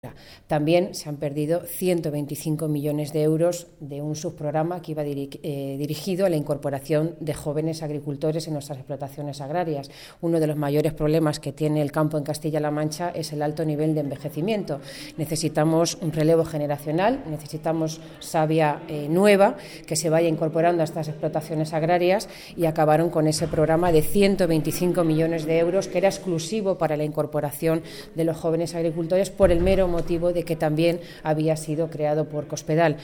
También se han perdido 125 millones de euros de un subprograma que iba dirigido a la incorporación de jóvenes agricultores en nuestras explotaciones agrarias. Uno de los mayores problemas que tiene el campo en Castilla-La Mancha es el alto nivel de envejecimiento. Necesitamos un relevo generacional, necesitamos savia nueva que se vaya incorporando a estas explotaciones agrarias, y acabaron con ese programa de 125 millones de euros que era exclusivo para la incorporación de los jóvenes agricultores por el mero motivo de que también había sido creado por Cospedal.